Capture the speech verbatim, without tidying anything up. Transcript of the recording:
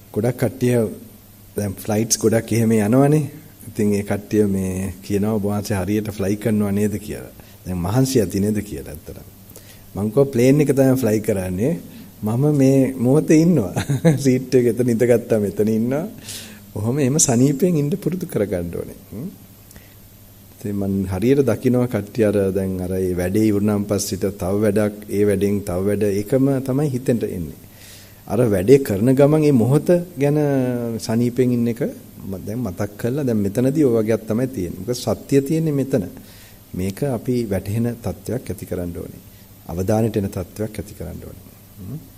ගොඩක් කට්ටිය දැන් ෆ්ලයිට්ස් ගොඩක් එහෙම යනවනේ. ඉතින් ඒ කට්ටිය මේ කියනවා ඔබ වහන්සේ හරියට ෆ්ලයි කරනවා නේද කියලා. දැන් මහන්සි ඇති නේද කියලා ඇත්තටම. මං කෝ ප්ලේන් එක තමයි ෆ්ලයි කරන්නේ. මම මේ මොහොතේ ඉන්නවා. සීට් එක එතන ඉඳගත්තා මෙතන ඉන්නවා. කොහොම එහෙම සනීපයෙන් ඉන්න පුරුදු කරගන්න ඕනේ. ඉතින් මං හරියට දකිනවා කට්ටිය අර දැන් අර ඒ වැඩේ ඉවරනම් පස්සිට තව වැඩක් ඒ වැඩෙන් තව වැඩ ඒකම තමයි හිතෙන්ට එන්නේ. අර වැඩේ කරන ගමන් මේ මොහොත ගැන සනීපෙන් ඉන්න එක දැන් මතක් කරලා දැන් මෙතනදී ඔය වගේක් තමයි තියෙන්නේ. මොකද සත්‍ය තියෙන්නේ මෙතන. මේක අපි වැටහෙන තත්වයක් ඇති කරන්න ඕනේ. අවධානයට එන තත්වයක් ඇති කරන්න ඕනේ.